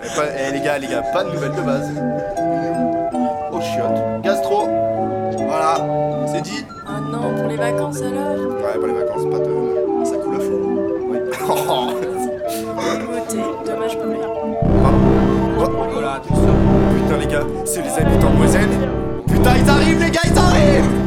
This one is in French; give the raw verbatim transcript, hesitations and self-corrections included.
Eh, pas- eh, les gars, les gars, pas de nouvelles de base. Oh chiotte. Gastro. Voilà, c'est dit. Ah non, pour les vacances alors. Ouais, pas les vacances, pas de. Ça coule à fond. Oui. Oh. Beauté, dommage pour rien. Oh. Voilà, tu sors. Putain les gars, c'est les habitants de Moiselle. Putain ils arrivent les gars, ils arrivent.